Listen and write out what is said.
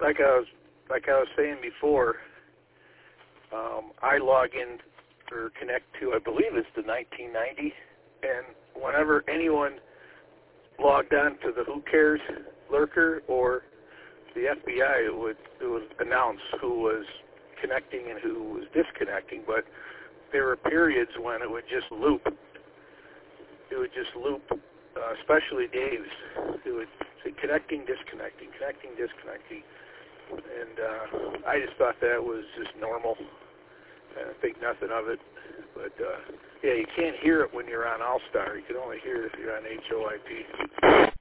like I was saying before, I log in or connect to, I believe it's the 1990, and whenever anyone logged on to the Who Cares lurker or the FBI, it would announce who was connecting and who was disconnecting, but there were periods when it would just loop. It would just loop, especially Dave's. It would say connecting, disconnecting, connecting, disconnecting. And I just thought that was just normal. I think nothing of it. But, yeah, you can't hear it when you're on All-Star. You can only hear it if you're on HOIP.